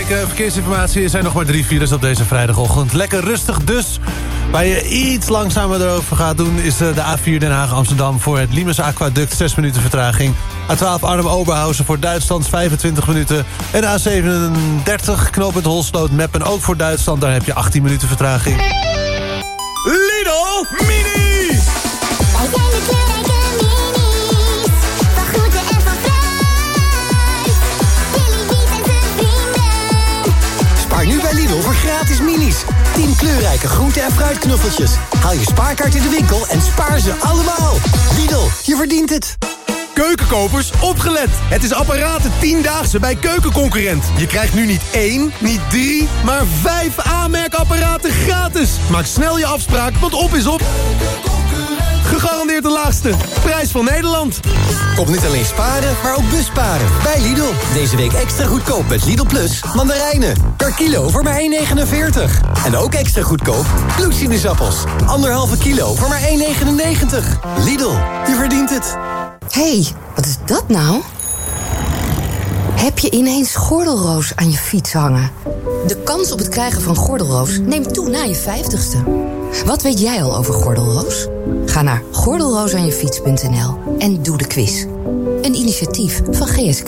bekeken. Verkeersinformatie, er zijn nog maar 3 files op deze vrijdagochtend. Lekker rustig dus. Waar je iets langzamer erover gaat doen... is de A4 Den Haag-Amsterdam voor het Limes Aquaduct. 6 minuten vertraging. A12 Arnhem-Oberhausen voor Duitsland 25 minuten. En A37 knooppunt Holsloot-Meppen ook voor Duitsland. Daar heb je 18 minuten vertraging. Lidl Mini! Wij zijn de kleurrijke minis. Van groente en van fruit. Billy Biet en zijn vrienden. Spaar nu bij Lidl voor gratis minis. 10 kleurrijke groente- en fruitknuffeltjes. Haal je spaarkaart in de winkel en spaar ze allemaal. Lidl, je verdient het. Keukenkopers, opgelet! Het is apparaten 10-daagse bij Keukenconcurrent. Je krijgt nu niet 1, niet 3, maar 5 aanmerkapparaten gratis. Maak snel je afspraak, want op is op. Gegarandeerd de laagste. Prijs van Nederland. Kom niet alleen sparen, maar ook busparen. Bij Lidl. Deze week extra goedkoop met Lidl Plus mandarijnen. Per kilo voor maar 1,49. En ook extra goedkoop bloedsinusappels. 1,5 kilo voor maar 1,99. Lidl, je verdient het. Hé, wat is dat nou? Heb je ineens gordelroos aan je fiets hangen? De kans op het krijgen van gordelroos neemt toe na je 50ste. Wat weet jij al over gordelroos? Ga naar gordelroosaanjefiets.nl en doe de quiz. Een initiatief van GSK.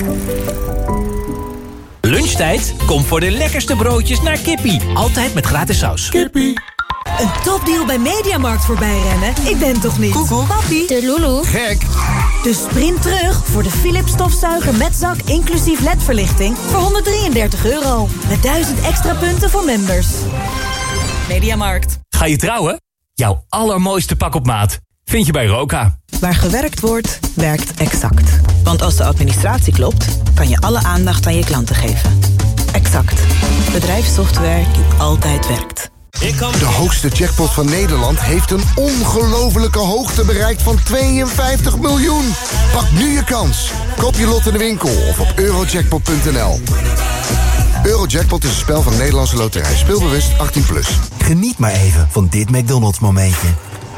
Lunchtijd? Kom voor de lekkerste broodjes naar Kippie. Altijd met gratis saus. Kippie. Een topdeal bij Mediamarkt voorbij rennen? Ik ben toch niet? Koekoek. Papi. De Lulu. Gek. Dus sprint terug voor de Philips stofzuiger met zak inclusief LED-verlichting voor €133. Met 1000 extra punten voor members. Mediamarkt. Ga je trouwen? Jouw allermooiste pak op maat vind je bij Roka. Waar gewerkt wordt, werkt Exact. Want als de administratie klopt, kan je alle aandacht aan je klanten geven. Exact. Bedrijfssoftware die altijd werkt. De hoogste jackpot van Nederland heeft een ongelofelijke hoogte bereikt van 52 miljoen. Pak nu je kans. Koop je lot in de winkel of op eurojackpot.nl. Eurojackpot is een spel van Nederlandse Loterij. Speelbewust 18+. Geniet maar even van dit McDonald's momentje.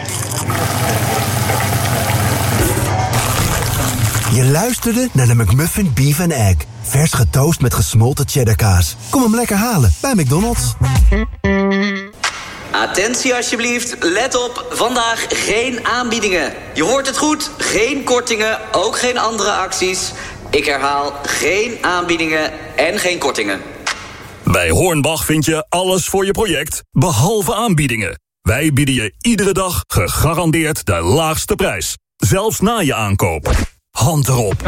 Je luisterde naar de McMuffin Beef and Egg. Vers getoast met gesmolten cheddarkaas. Kom hem lekker halen bij McDonald's. Attentie alsjeblieft, let op, vandaag geen aanbiedingen. Je hoort het goed, geen kortingen, ook geen andere acties. Ik herhaal, geen aanbiedingen en geen kortingen. Bij Hornbach vind je alles voor je project, behalve aanbiedingen. Wij bieden je iedere dag gegarandeerd de laagste prijs. Zelfs na je aankoop. Hand erop.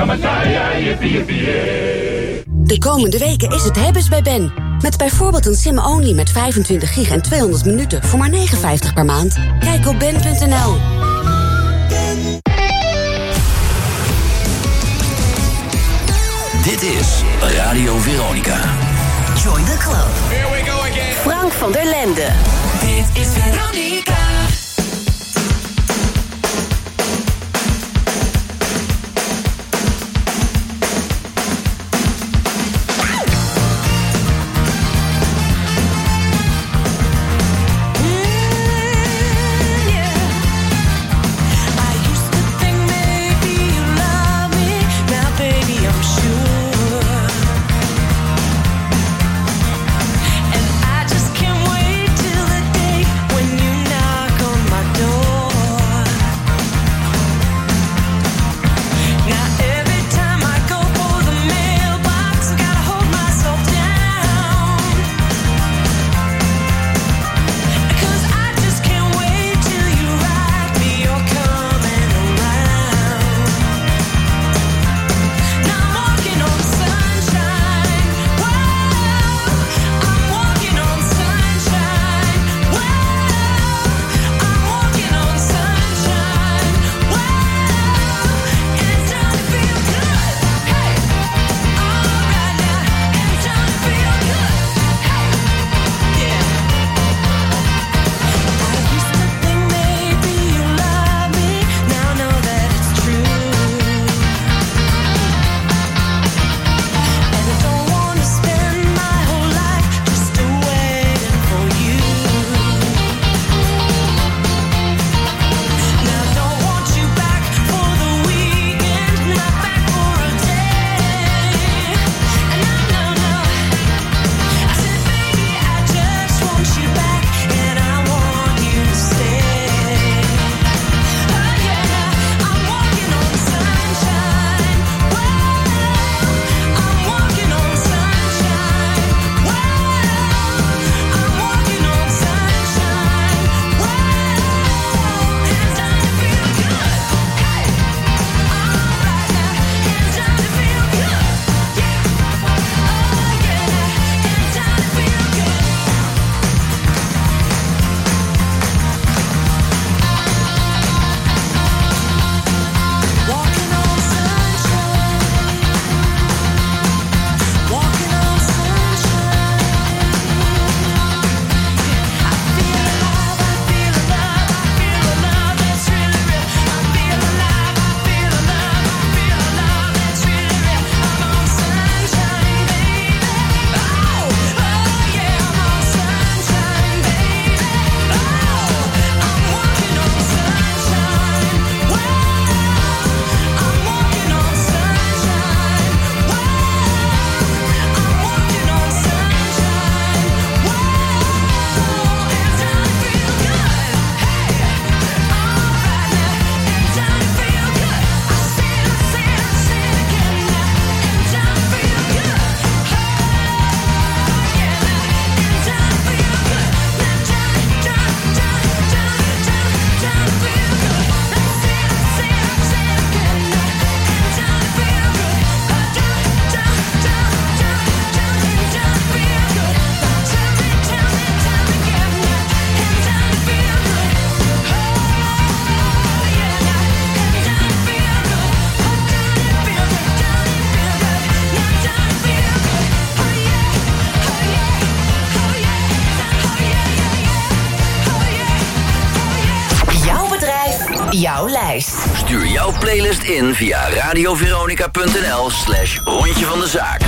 De komende weken is het hebben's bij Ben. Met bijvoorbeeld een sim-only met 25 gig en 200 minuten voor maar €59 per maand. Kijk op ben.nl. Dit is Radio Veronica. Join the club. Here we go again. Frank van der Lende. Dit is Veronica. And I just can't wait till the day when you know jouw lijst. Stuur jouw playlist in via radioveronica.nl/Rondje van de Zaak.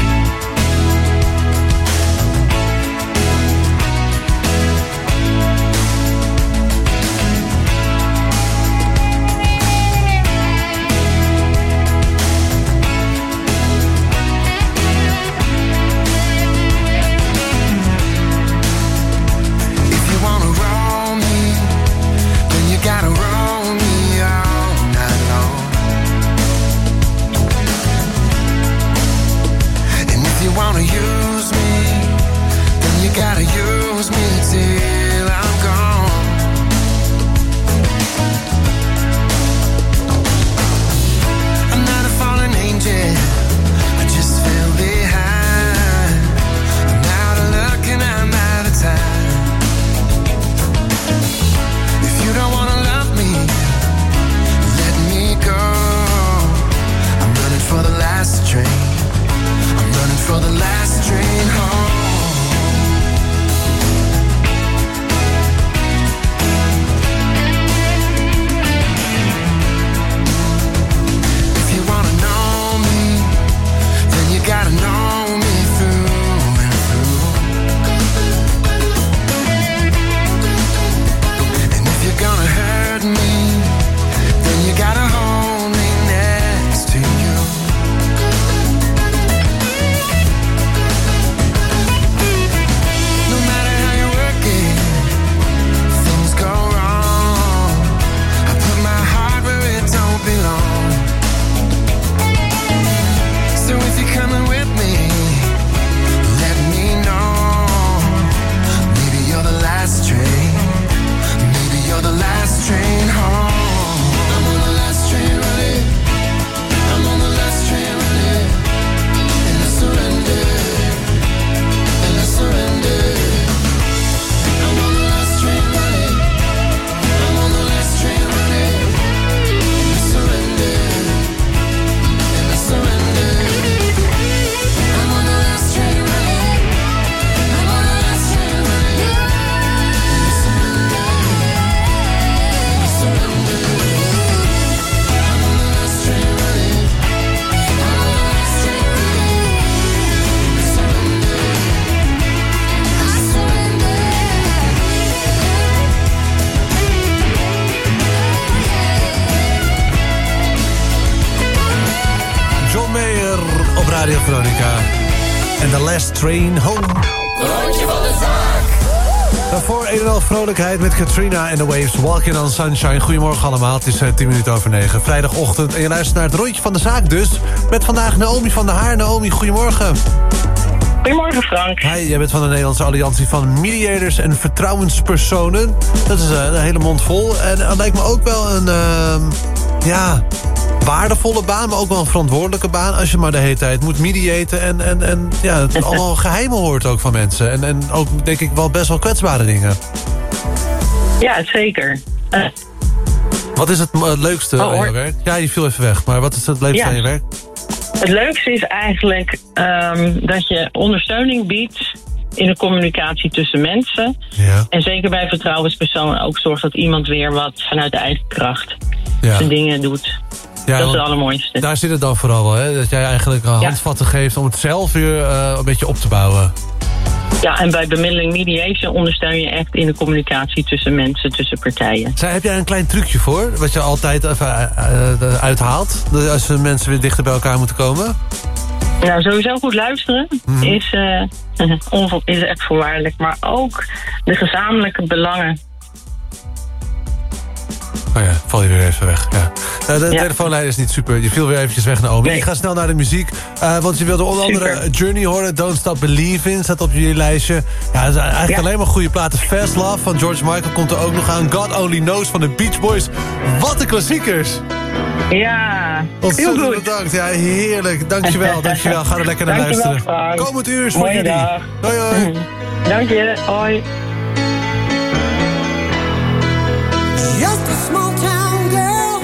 Radio Veronica. En The Last Train Home. Rondje van de Zaak. Daarvoor een en al vrolijkheid met Katrina en The Waves. Walking on Sunshine. Goedemorgen allemaal. Het is 10 minuten over 9. Vrijdagochtend. En je luistert naar het Rondje van de Zaak dus. Met vandaag Naomi van der Haar. Naomi, goedemorgen. Goedemorgen Frank. Hi, jij bent van de Nederlandse Alliantie van Mediators en Vertrouwenspersonen. Dat is een hele mond vol. En dat lijkt me ook wel een waardevolle baan, maar ook wel een verantwoordelijke baan. Als je maar de hele tijd moet mediaten en het allemaal geheimen hoort ook van mensen. En ook, denk ik, wel best wel kwetsbare dingen. Ja, zeker. Wat is het leukste aan je werk? Ja, je viel even weg, maar wat is het leukste aan je werk? Het leukste is eigenlijk dat je ondersteuning biedt in de communicatie tussen mensen. Ja. En zeker bij vertrouwenspersonen ook zorgt dat iemand weer wat vanuit eigen kracht zijn dingen doet. Ja, dat is het allermooiste. Daar zit het dan vooral wel, hè? Dat jij eigenlijk handvatten geeft om het zelf weer een beetje op te bouwen. Ja, en bij bemiddeling mediation ondersteun je echt in de communicatie tussen mensen, tussen partijen. Heb jij een klein trucje voor, wat je altijd even uithaalt? Als mensen weer dichter bij elkaar moeten komen? Nou, sowieso goed luisteren is echt voorwaardelijk. Maar ook de gezamenlijke belangen. Oh ja, val je weer even weg. Ja. De telefoonlijn is niet super. Je viel weer eventjes weg, Naomi. Ik ga snel naar de muziek. Want je wilde onder andere Journey horen. Don't Stop Believing staat op jullie lijstje. Ja, dat is eigenlijk alleen maar goede platen. Fast Love van George Michael komt er ook nog aan. God Only Knows van de Beach Boys. Wat een klassiekers. Ja, ontzettend bedankt. Ja, heerlijk. Dankjewel. Ga er lekker naar luisteren. Komend uur is voor jullie. Dag. Hoi, hoi. Dank je. Hoi. Just a small town girl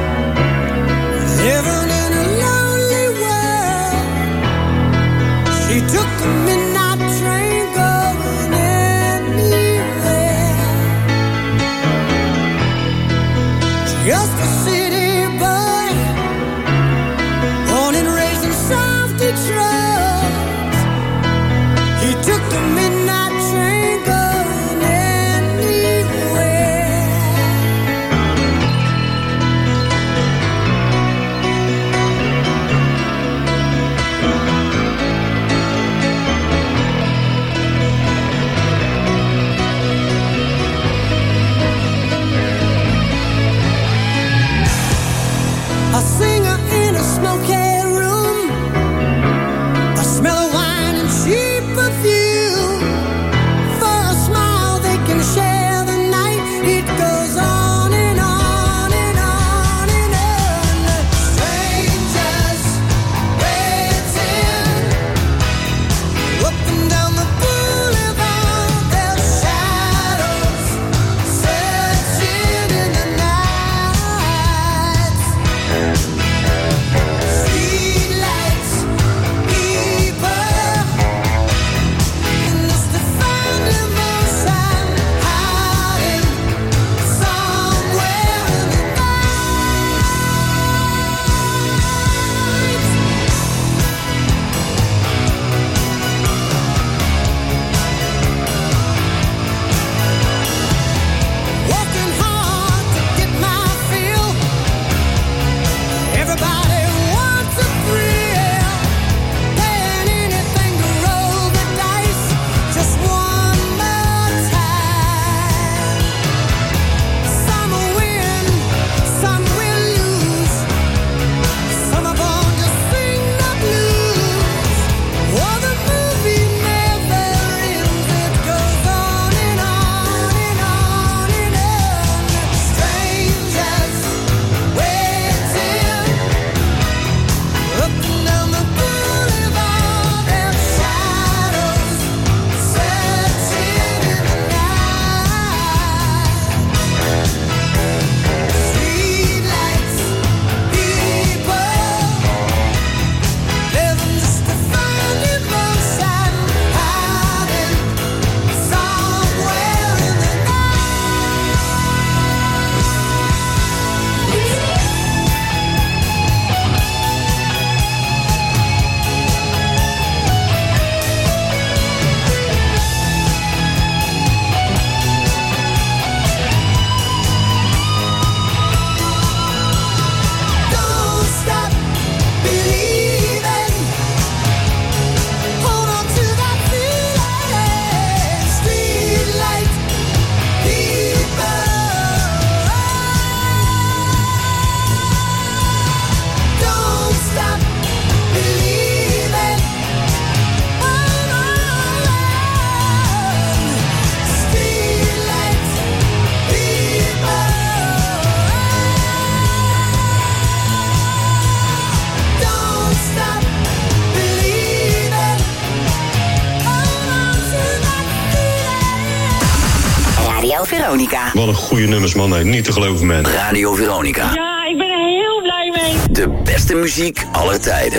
living in a lonely world. She took the midnight train going anywhere. Just a Radio Veronica. Wat een goede nummers, man. Nee, niet te geloven, man. Radio Veronica. Ja, ik ben er heel blij mee. De beste muziek aller tijden.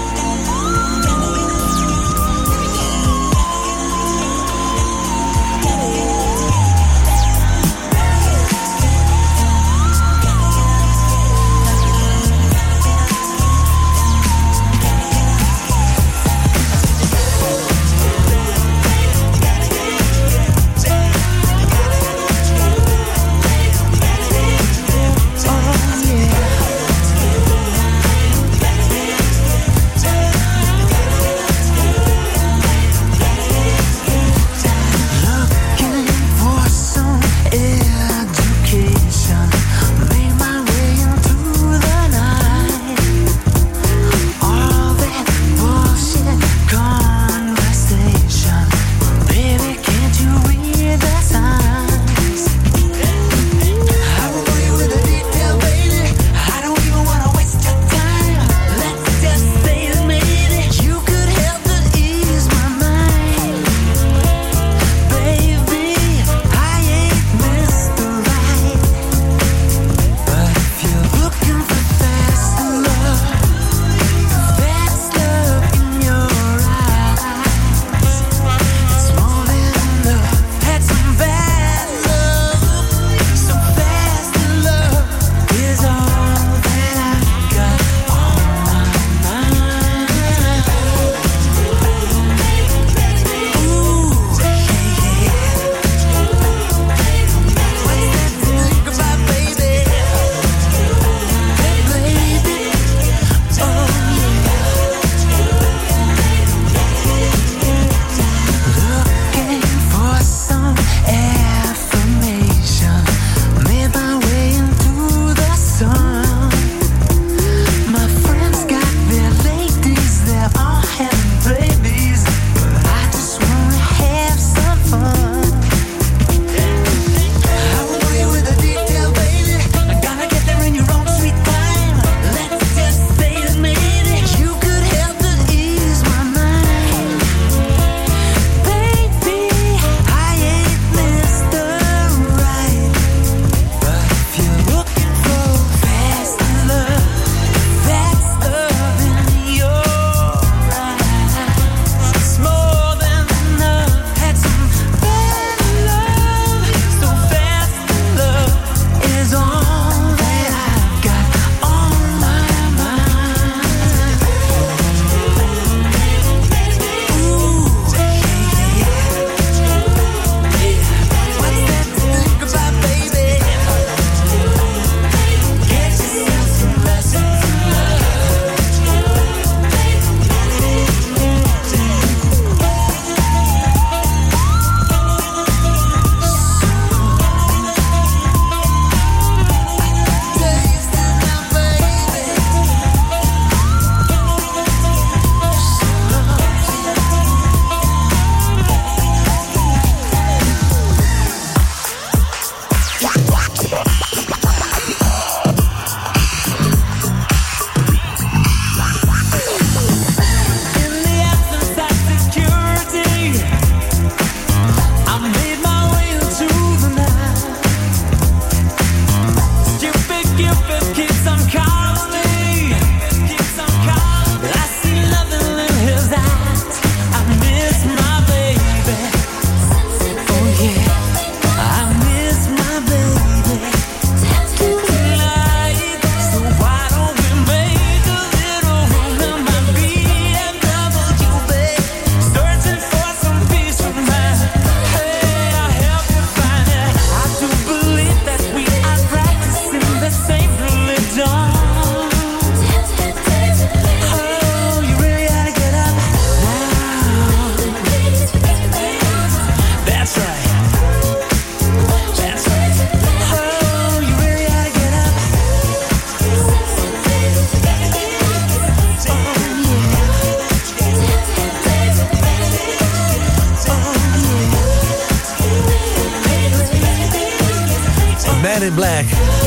Man in Black.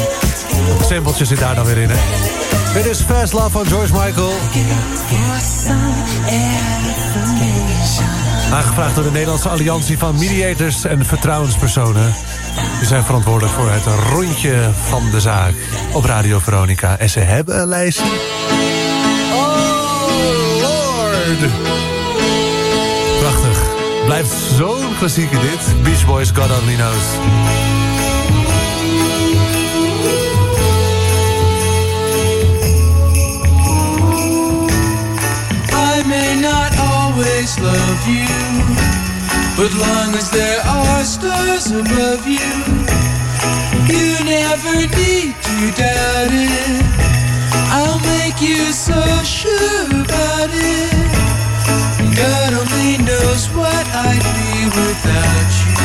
Sampletje zit daar dan weer in, hè. Dit is Fast Love van George Michael. Aangevraagd door de Nederlandse Alliantie van Mediators en Vertrouwenspersonen. Die zijn verantwoordelijk voor het rondje van de zaak op Radio Veronica. En ze hebben een lijstje. Oh, Lord. Prachtig. Blijft zo'n klassieker dit. Beach Boys, God Only Knows. I may not always love you, but long as there are stars above you, you never need to doubt it. I'll make you so sure about it. God only knows what I'd be without you.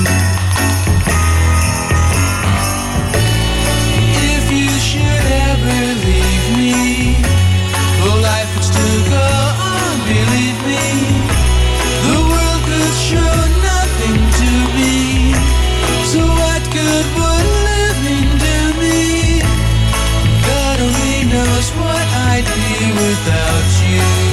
If you should ever leave me, well, life would still go on, believe me. The world could show nothing to me, so what good would living do me? God only knows what I'd be without you.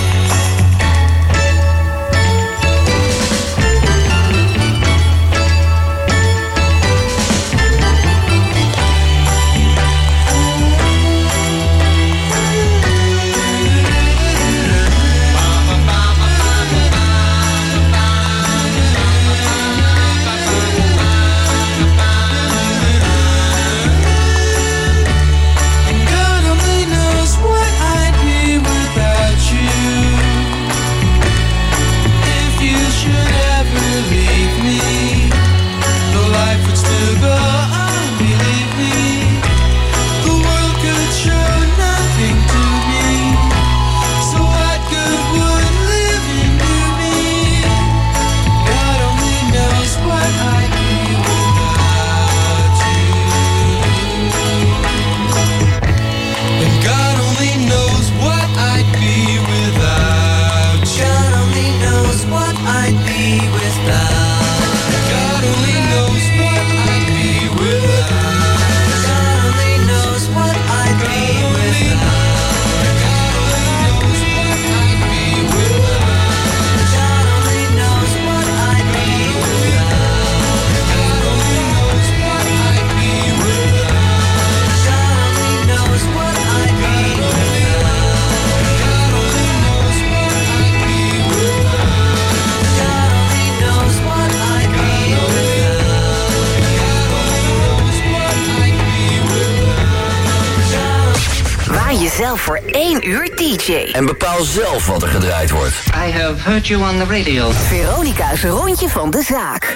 Voor 1 uur DJ. En bepaal zelf wat er gedraaid wordt. I have heard you on the radio. Veronica's rondje van de zaak.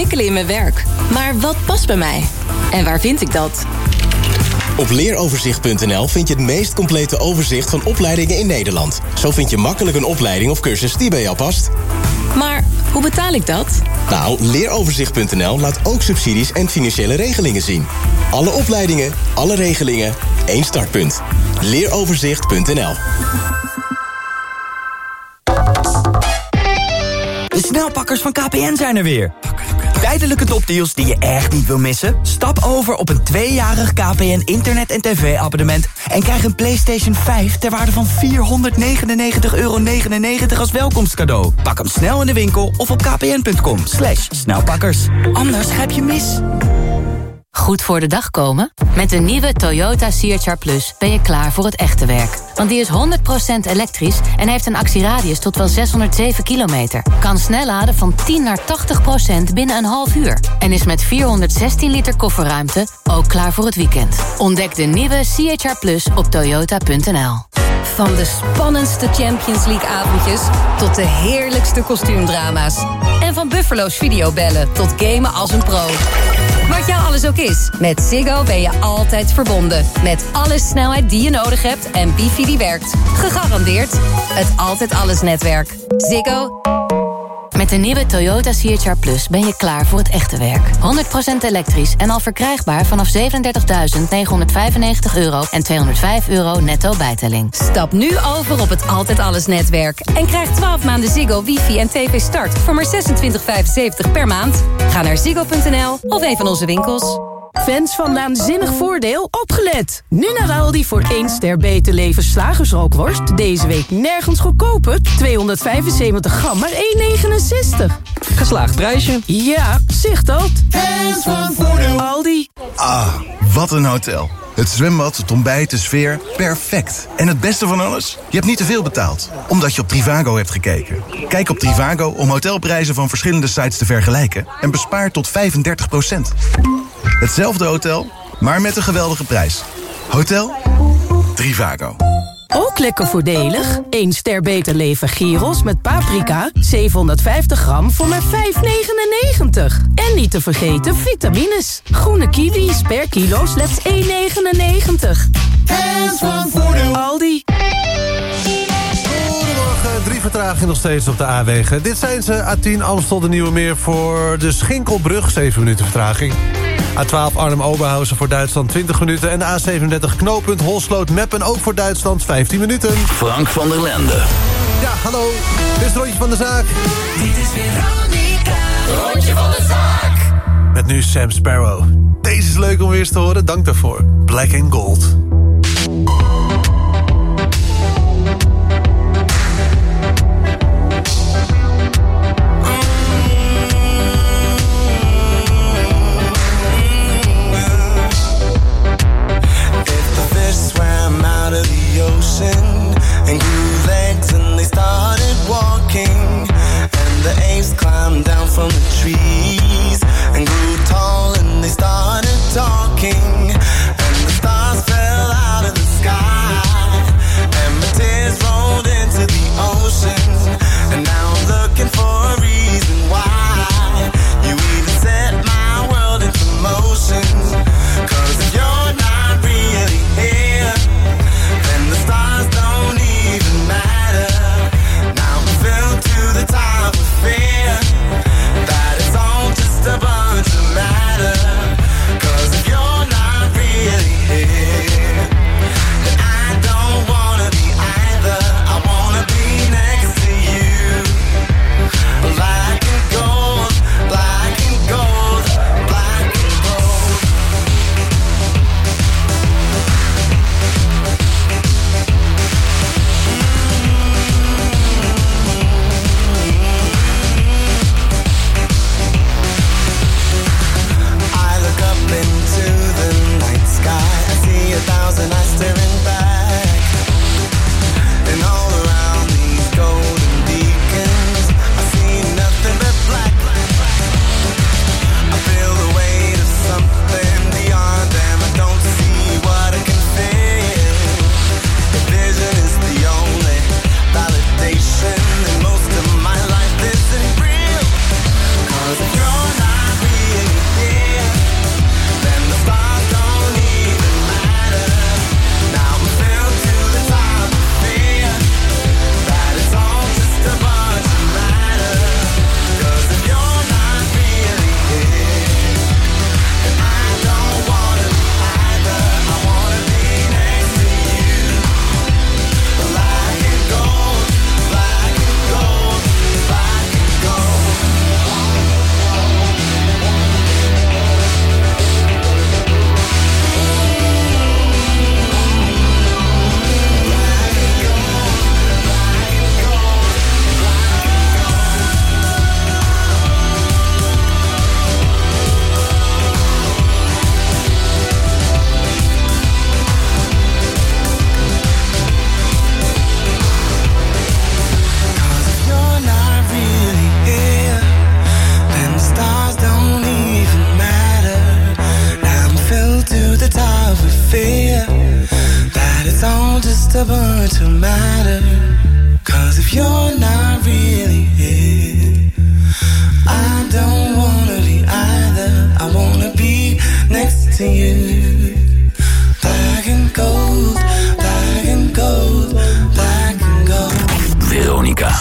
ontwikkelen in mijn werk. Maar wat past bij mij? En waar vind ik dat? Op leeroverzicht.nl vind je het meest complete overzicht van opleidingen in Nederland. Zo vind je makkelijk een opleiding of cursus die bij jou past. Maar hoe betaal ik dat? Nou, leeroverzicht.nl laat ook subsidies en financiële regelingen zien. Alle opleidingen, alle regelingen, één startpunt. Leeroverzicht.nl. De snelpakkers van KPN zijn er weer. Tijdelijke topdeals die je echt niet wil missen? Stap over op een 2-jarig KPN internet- en tv-abonnement... en krijg een PlayStation 5 ter waarde van €499,99 als welkomstcadeau. Pak hem snel in de winkel of op kpn.com/snelpakkers. Anders grijp je mis. Goed voor de dag komen? Met de nieuwe Toyota CHR Plus ben je klaar voor het echte werk. Want die is 100% elektrisch en heeft een actieradius tot wel 607 kilometer. Kan snel laden van 10 naar 80% binnen een half uur. En is met 416 liter kofferruimte ook klaar voor het weekend. Ontdek de nieuwe CHR Plus op toyota.nl. Van de spannendste Champions League-avondjes tot de heerlijkste kostuumdrama's. En van Buffalo's videobellen tot gamen als een pro. Wat jou alles ook is, met Ziggo ben je altijd verbonden. Met alle snelheid die je nodig hebt en wifi die werkt. Gegarandeerd het Altijd Alles netwerk. Ziggo. Met de nieuwe Toyota CHR Plus ben je klaar voor het echte werk. 100% elektrisch en al verkrijgbaar vanaf €37.995 en €205 netto bijtelling. Stap nu over op het Altijd Alles netwerk. En krijg 12 maanden Ziggo, wifi en tv start voor maar €26,75 per maand. Ga naar ziggo.nl of een van onze winkels. Fans van Naanzinnig Voordeel, opgelet! Nu naar Aldi voor 1 ster Beter Leven slagersrookworst. Deze week nergens goedkoper. 275 gram, maar €1,69. Geslaagd prijsje. Ja, zicht dat. Fans van Voordeel. Aldi. Ah, wat een hotel. Het zwembad, het ontbijt, de sfeer, perfect. En het beste van alles? Je hebt niet te veel betaald, omdat je op Trivago hebt gekeken. Kijk op Trivago om hotelprijzen van verschillende sites te vergelijken... en bespaar tot 35%. Hetzelfde hotel, maar met een geweldige prijs. Hotel Trivago. Ook lekker voordelig. 1 ster Beter Leven gyros met paprika. 750 gram voor maar €5,99. En niet te vergeten vitamines. Groene kiwis per kilo slechts €1,99. Fans van Voordeel. Aldi. Goedemorgen, 3 vertragingen nog steeds op de A-wegen. Dit zijn ze, A10 Amstel de Nieuwe Meer voor de Schinkelbrug. 7 minuten vertraging. A12 Arnhem-Oberhausen voor Duitsland 20 minuten. En de A37 knooppunt Holsloot-Meppen ook voor Duitsland 15 minuten. Frank van der Lende. Ja, hallo. Dit is het rondje van de zaak. Dit is Veronica. Rondje van de zaak. Met nu Sam Sparrow. Deze is leuk om weer eens te horen. Dank daarvoor. Black and Gold. And grew legs and they started walking. And the apes climbed down from the trees and grew tall and they started talking. And the stars fell out of the sky and my tears rolled into the ocean. And now I'm looking for a reason why you even set my world into motion. 'Cause if you're not really here, then the stars don't even matter. Now I'm filled to the top with fear that it's all just a bunch of matter. 'Cause if you're not really here, then I don't wanna be either. I want stubborn to matter. 'Cause if you're not really here, I don't wanna be either. I wanna be next to you. Black and gold, black and gold, black and gold. Veronica.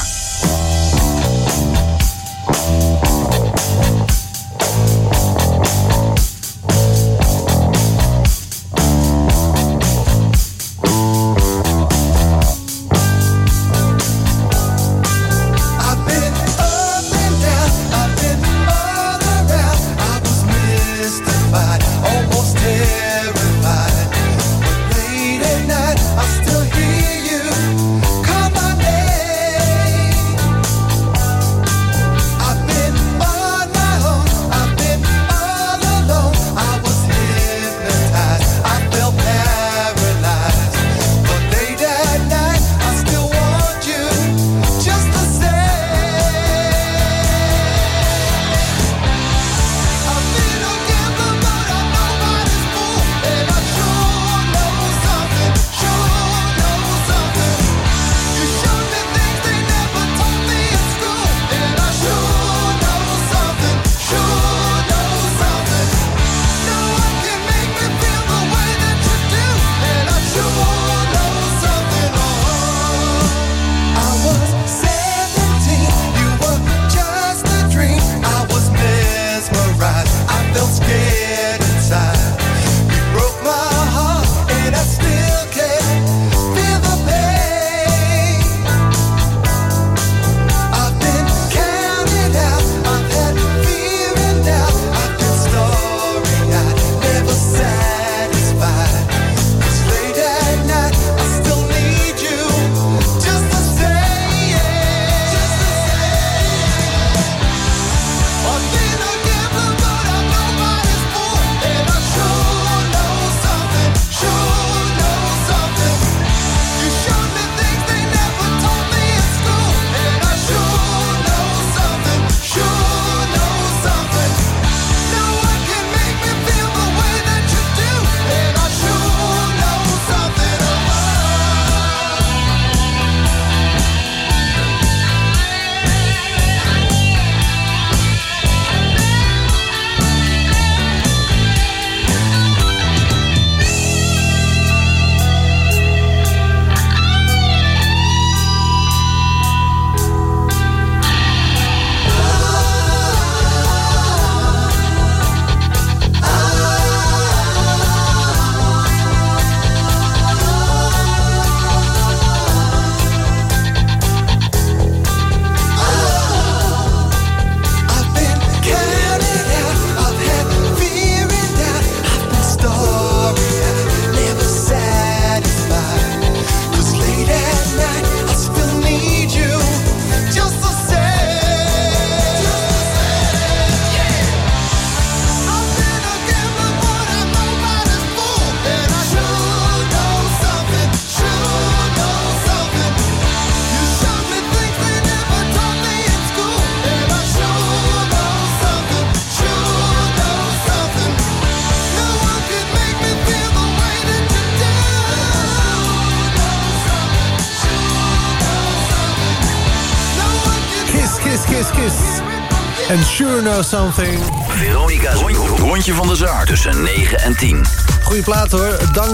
En Sure Know Something. Veronica's rondje van de zaak tussen 9 en 10. Goeie plaat hoor.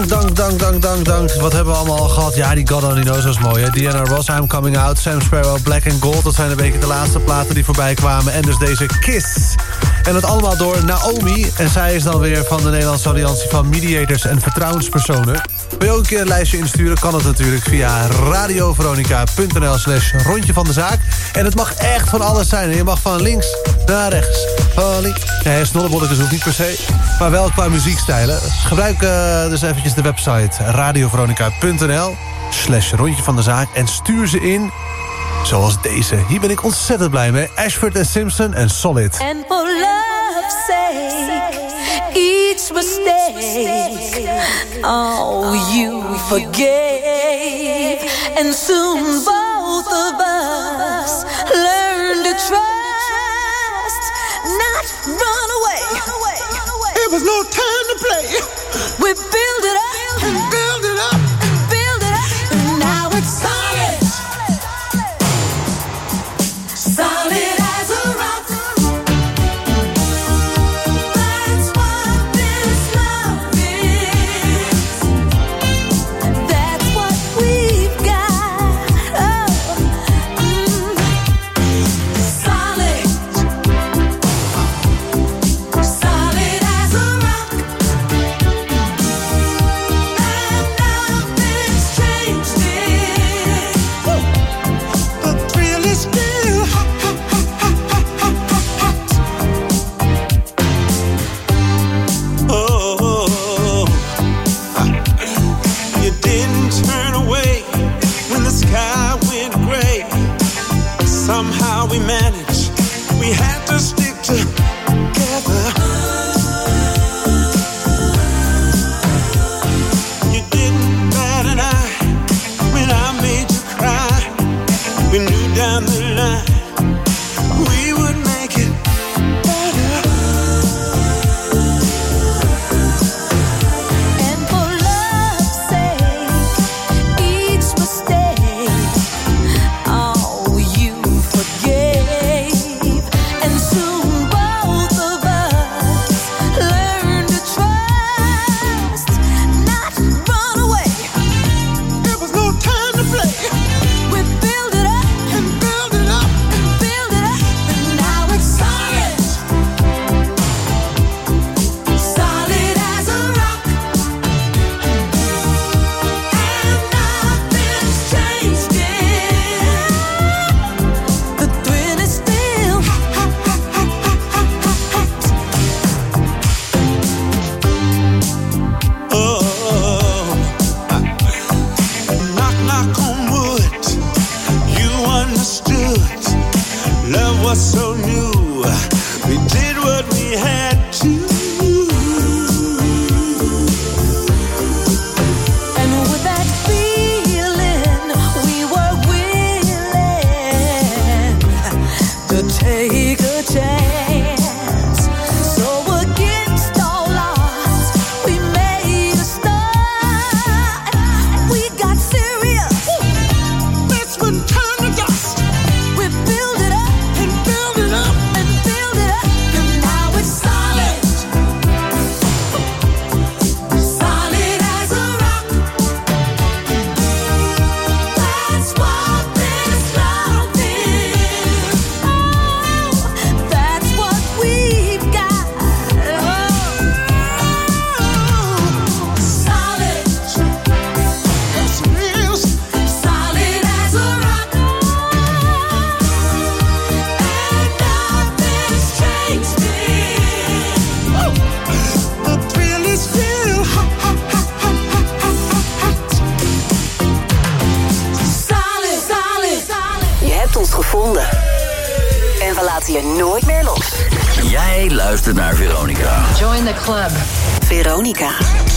Dank. Wat hebben we allemaal al gehad? Ja, die God Only Knows was mooi hè. Diana Ross, I'm Coming Out, Sam Sparrow, Black and Gold. Dat zijn een beetje de laatste platen die voorbij kwamen. En dus deze Kiss. En dat allemaal door Naomi. En zij is dan weer van de Nederlandse Alliantie van Mediators en Vertrouwenspersonen. Wil je ook een keer een lijstje insturen? Kan het natuurlijk via radioveronica.nl/rondje van de zaak. En het mag echt van alles zijn. Je mag van links naar rechts. Van links. Nee, snollebolletjes hoeft niet per se. Maar wel qua muziekstijlen. Gebruik dus eventjes de website radioveronica.nl/rondje van de zaak. En stuur ze in. Zoals deze. Hier ben ik ontzettend blij mee. Ashford & Simpson en Solid. And for love's sake, each mistake, oh, you forgave. And soon both of us learn to trust, not run away. It was no time to play. We build it up and build it up and build it up. laten je nooit meer los. Jij luistert naar Veronica. Join the club. Veronica.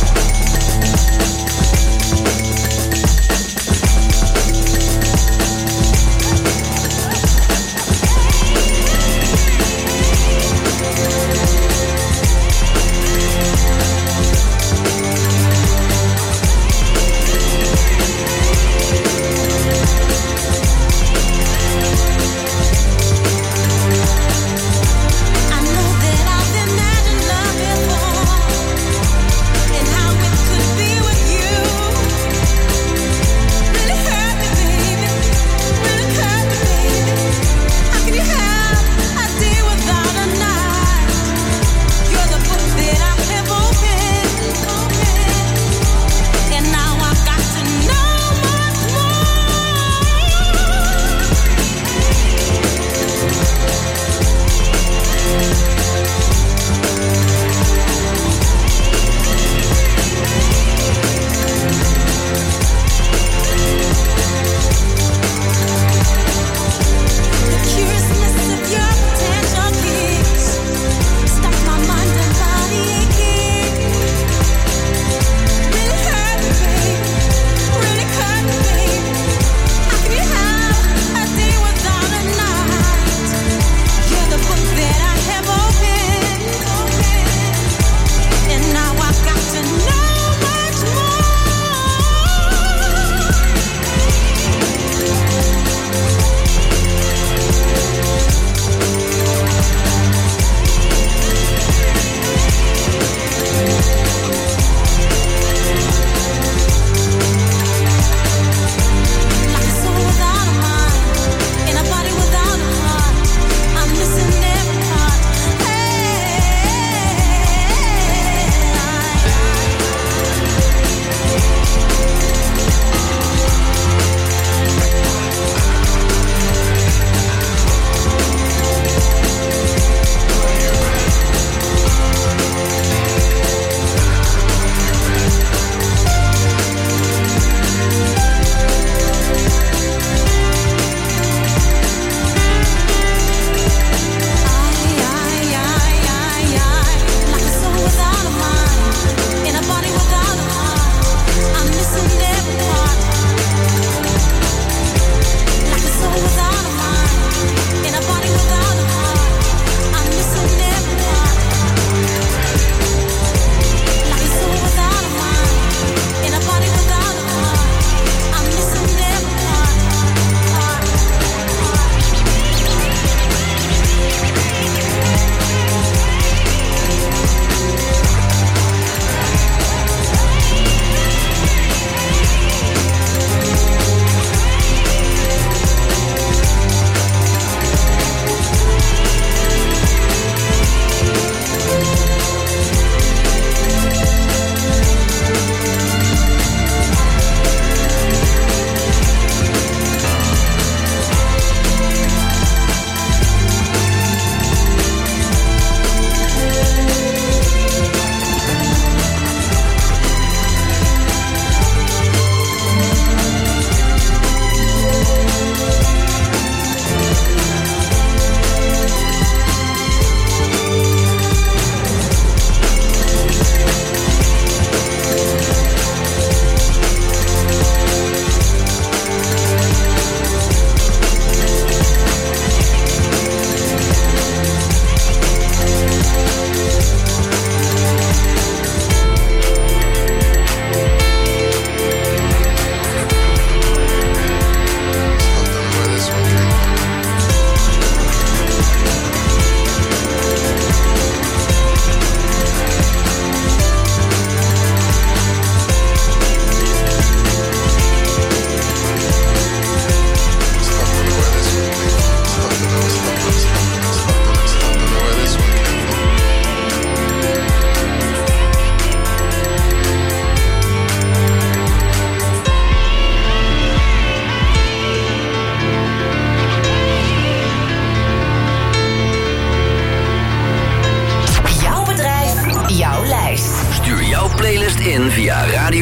in via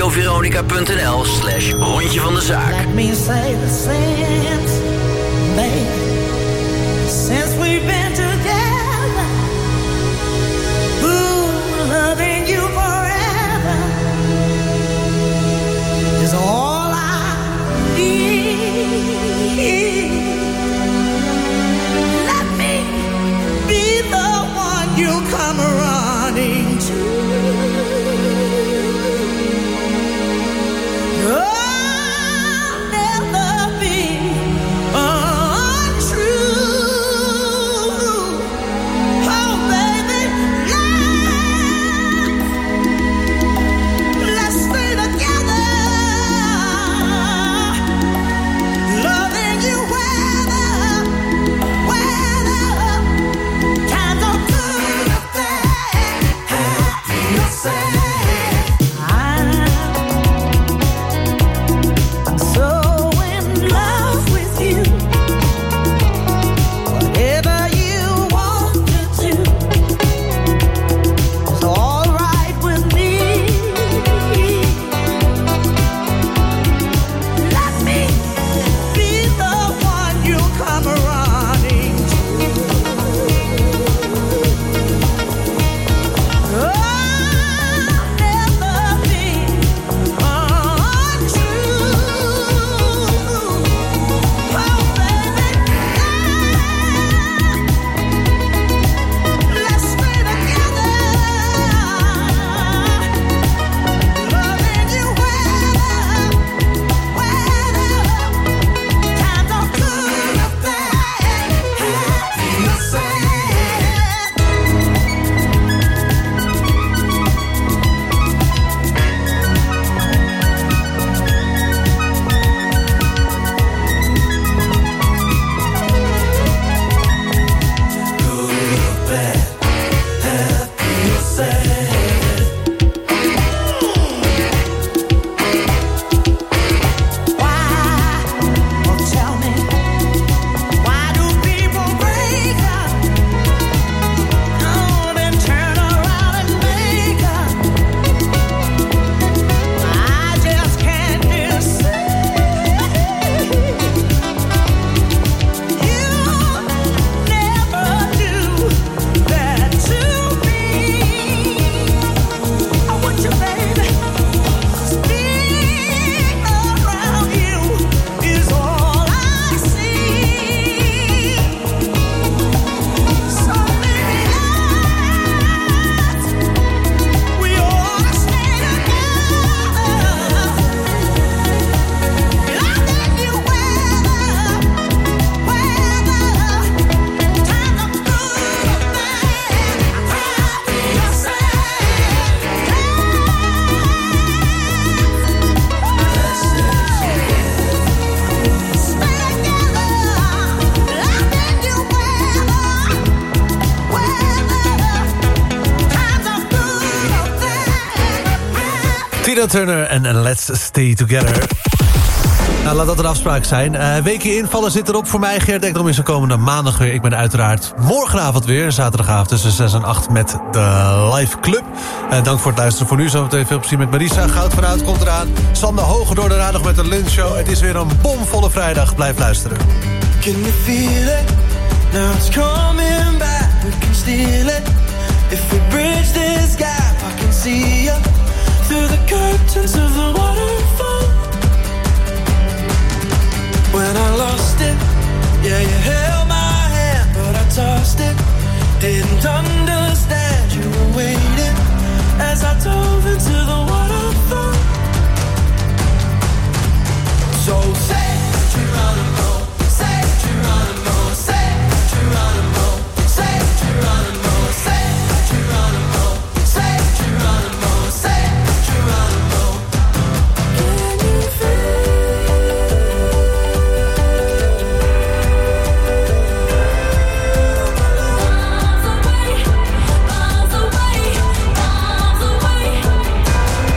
radioveronica.nl/rondje van de zaak. Let me say the same, babe. Since we've been together. Loving you forever is all I need. Let me be the one you come running to. I'll never be untrue. Oh, baby, let's stay together. Loving you weather times are good or bad, happy or sad. I'm so in love with you. Whatever you want to do is all right with me. Let me be the one you come running to. I'll never be untrue. Oh, baby, let's stay together. Loving you weather times are good or bad, happy or sad. Tell me, why do people break up? Oh, then turn around and make up. I just can't decide. You never do that to me. I want you, baby. Being around you is all I see. So baby, we ought to stay together. Loving you weather times are good or bad, happy or sad. Stay together. Loving you weather times are good or bad. Tina Turner en Let's Stay Together. Nou, laat dat een afspraak zijn. Weekje invallen zit erop voor mij. Gert Ekdom is er komende maandag weer. Ik ben uiteraard morgenavond weer, zaterdagavond tussen 6 en 8 met de Live Club. Dank voor het luisteren voor nu. Zometeen veel plezier met Marisa. Goud vanuit komt eraan. Sander Hoge door de nog met de lunchshow. Het is weer een bomvolle vrijdag. Blijf luisteren. Can you feel it? Now it's coming back. We can steal it. If we bridge this gap, I can see you through the curtains of the waterfall. When I lost it, yeah, you held my hand, but I tossed it. Didn't understand you were waiting as I dove into the waterfall. So say Geronimo, say Geronimo, say Geronimo, say Geronimo, say Geronimo, say Geronimo, say Geronimo. Can you feel? Miles away, miles away, miles away.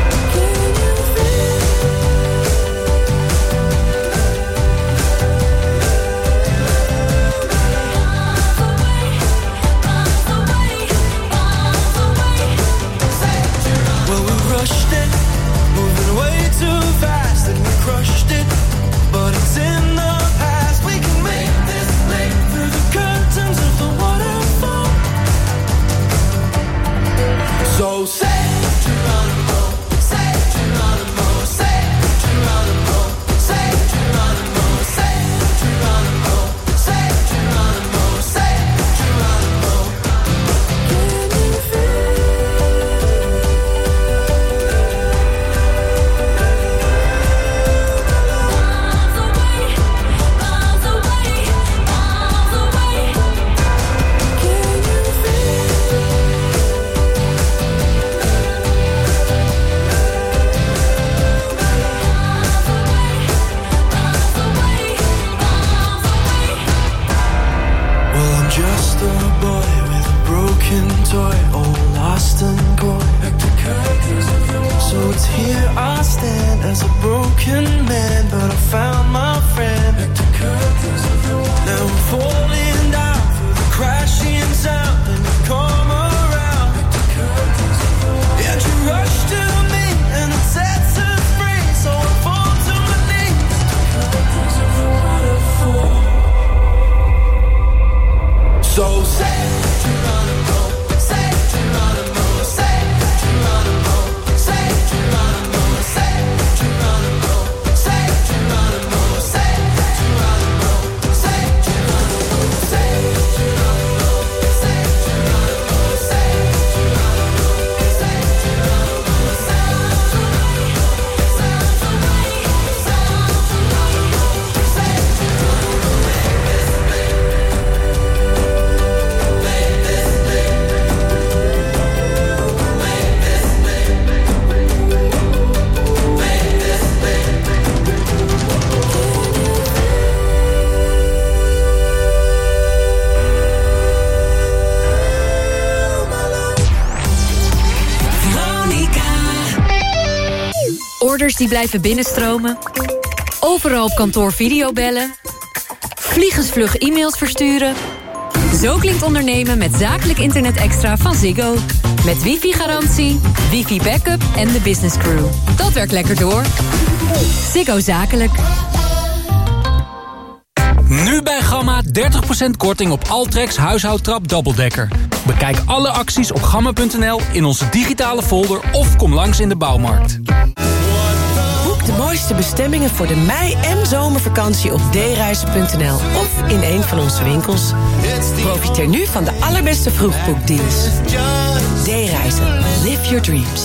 here I stand as a broken man, but I found my friend. Now I'm falling down through the crashing sound, and you come around. Yeah, you rush to me and it sets us free, so I fall to my knees. So say Geronimo, say Geronimo, say Geronimo, say Geronimo, say Geronimo, say Geronimo, say Geronimo, say Geronimo, say Geronimo, say Geronimo, say Geronimo, say Geronimo, sounds right, sounds right, sounds right, say Geronimo, Orders die blijven binnenstromen. Overal op kantoor videobellen. Vliegensvlug e-mails versturen. Zo klinkt ondernemen met zakelijk internet extra van Ziggo. Met wifi-garantie, wifi-backup en de business crew. Dat werkt lekker door. Ziggo Zakelijk. Nu bij Gamma 30% korting op Altrex huishoudtrap dubbeldekker. Bekijk alle acties op gamma.nl in onze digitale folder of kom langs in de bouwmarkt. Boek de mooiste bestemmingen voor de mei- en zomervakantie op dereizen.nl of in een van onze winkels. Profiteer nu van de allerbeste vroegboekdeals. D-reizen. Live your dreams.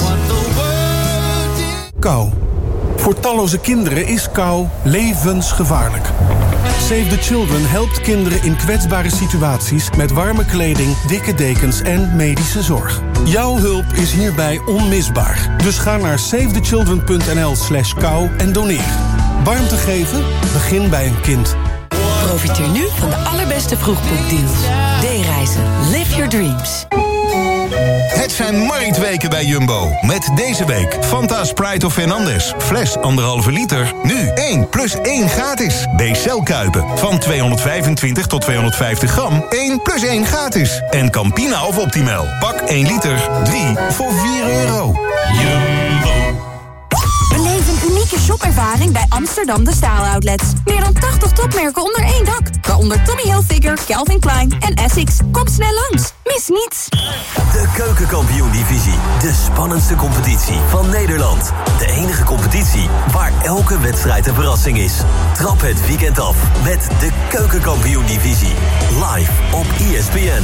Kou. Voor talloze kinderen is kou levensgevaarlijk. Save the Children helpt kinderen in kwetsbare situaties met warme kleding, dikke dekens en medische zorg. Jouw hulp is hierbij onmisbaar. Dus ga naar savethechildren.nl/kou en doneer. Warmte geven? Begin bij een kind. Profiteer nu van de allerbeste vroegboekdeals. D-reizen. Live your dreams. Het zijn marktweken bij Jumbo. Met deze week Fanta Sprite of Fernandes. Fles 1,5 liter. Nu 1 + 1 gratis. B-cel Kuipen. Van 225 tot 250 gram. 1 + 1 gratis. En Campina of Optimal. Pak 1 liter. 3 voor €4. Jumbo. Beleef een unieke shopervaring bij Amsterdam De Staal Outlets. Meer dan 80 topmerken onder één dak. Waaronder Tommy Hilfiger, Calvin Klein en Essex. Kom snel langs. Mis niets. De Keukenkampioen-divisie. De spannendste competitie van Nederland. De enige competitie waar elke wedstrijd een verrassing is. Trap het weekend af met de Keukenkampioen-divisie. Live op ESPN.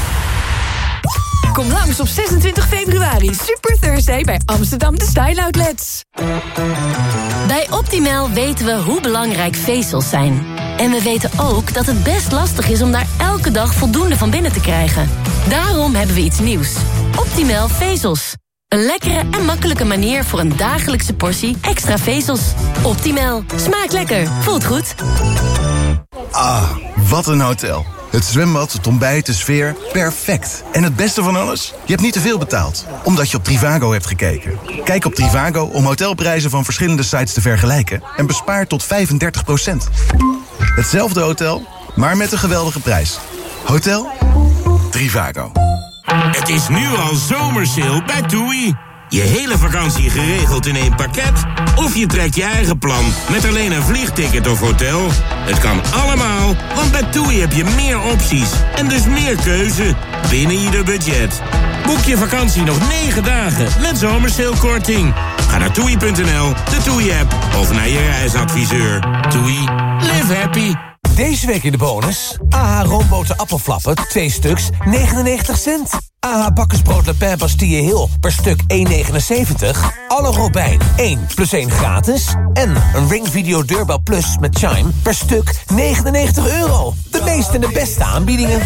Kom langs op 26 februari. Super Thursday bij Amsterdam De Style Outlets. Bij Optimal weten we hoe belangrijk vezels zijn. En we weten ook dat het best lastig is om daar elke dag voldoende van binnen te krijgen. Daarom hebben we iets nieuws. Optimal vezels. Een lekkere en makkelijke manier voor een dagelijkse portie extra vezels. Optimal. Smaakt lekker. Voelt goed. Ah, wat een hotel. Het zwembad, het ontbijt, de sfeer, perfect. En het beste van alles? Je hebt niet te veel betaald, omdat je op Trivago hebt gekeken. Kijk op Trivago om hotelprijzen van verschillende sites te vergelijken en bespaar tot 35%. Hetzelfde hotel, maar met een geweldige prijs. Hotel Trivago. Het is nu al zomersale bij TUI. Je hele vakantie geregeld in één pakket? Of je trekt je eigen plan met alleen een vliegticket of hotel? Het kan allemaal, want bij TUI heb je meer opties en dus meer keuze binnen ieder budget. Boek je vakantie nog 9 dagen met zomersalekorting. Ga naar TUI.nl, de TUI-app of naar je reisadviseur. TUI, live happy. Deze week in de bonus. AH roomboten appelflappen, 2 stuks, 99 cent. AH bakkersbrood Le Pen Bastille Hill per stuk 1,79. Alle Robijn 1 + 1 gratis. En een Ring Video Deurbel Plus met Chime per stuk €99. De meeste en de beste aanbiedingen.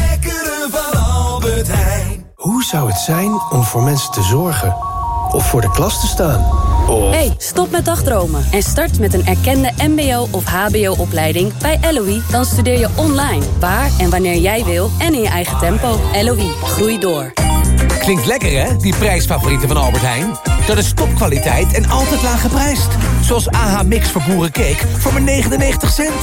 Hoe zou het zijn om voor mensen te zorgen? Of voor de klas te staan? Hey, stop met dagdromen en start met een erkende mbo- of hbo-opleiding bij LOE. Dan studeer je online, waar en wanneer jij wil en in je eigen tempo. LOE, groei door. Klinkt lekker, hè? Die prijsfavorieten van Albert Heijn. Dat is topkwaliteit en altijd laag geprijsd. Zoals AH Mix voor boerencake voor maar 99 cent.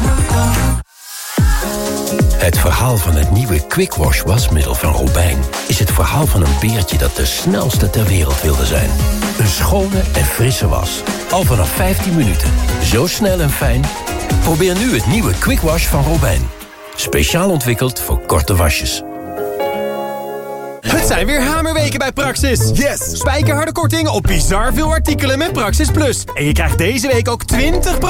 Het verhaal van het nieuwe Quick Wash wasmiddel van Robijn is het verhaal van een beertje dat de snelste ter wereld wilde zijn. Een schone en frisse was. Al vanaf 15 minuten. Zo snel en fijn. Probeer nu het nieuwe Quick Wash van Robijn. Speciaal ontwikkeld voor korte wasjes. Het zijn weer hamerweken bij Praxis. Yes! Spijkerharde korting op bizar veel artikelen met Praxis Plus. En je krijgt deze week ook 20%. 20%?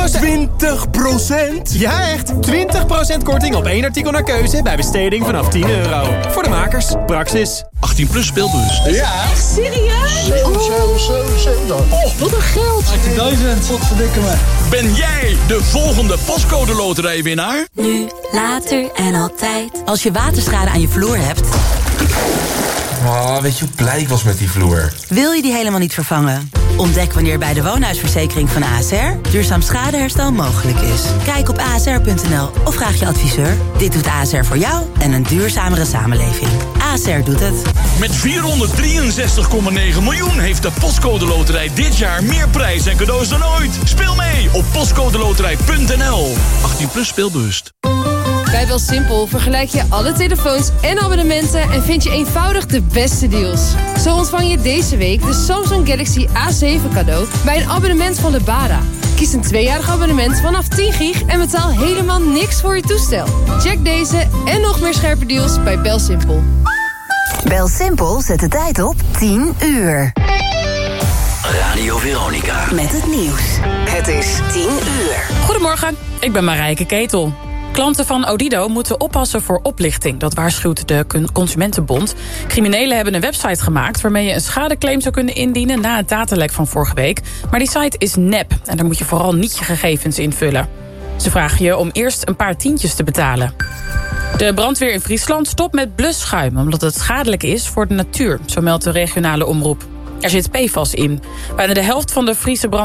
Ja, echt! 20% korting op 1 artikel naar keuze bij besteding vanaf €10. Voor de makers, Praxis. 18 plus speelbus. Ja. Echt serieus? Oh, wat een geld. 18.000. Wat verdikken me. Ben jij de volgende postcode loterijwinnaar? Nu, later en altijd. Als je waterschade aan je vloer hebt... Oh, weet je hoe blij ik was met die vloer? Wil je die helemaal niet vervangen? Ontdek wanneer bij de woonhuisverzekering van ASR duurzaam schadeherstel mogelijk is. Kijk op asr.nl of vraag je adviseur. Dit doet ASR voor jou en een duurzamere samenleving. ASR doet het. Met 463,9 miljoen heeft de Postcode Loterij dit jaar meer prijs en cadeaus dan ooit. Speel mee op postcodeloterij.nl. 18 plus speelbewust. Bij BelSimpel vergelijk je alle telefoons en abonnementen en vind je eenvoudig de beste deals. Zo ontvang je deze week de Samsung Galaxy A7 cadeau bij een abonnement van Lebara. Kies een 2-jarig abonnement vanaf 10 gig en betaal helemaal niks voor je toestel. Check deze en nog meer scherpe deals bij BelSimpel. BelSimpel zet de tijd op 10 uur. Radio Veronica. Met het nieuws. Het is 10 uur. Goedemorgen, ik ben Marijke Ketel. Klanten van Odido moeten oppassen voor oplichting. Dat waarschuwt de Consumentenbond. Criminelen hebben een website gemaakt waarmee je een schadeclaim zou kunnen indienen na het datalek van vorige week. Maar die site is nep en daar moet je vooral niet je gegevens invullen. Ze vragen je om eerst een paar tientjes te betalen. De brandweer in Friesland stopt met blusschuim omdat het schadelijk is voor de natuur, zo meldt de regionale omroep. Er zit PFAS in. Bijna de helft van de Friese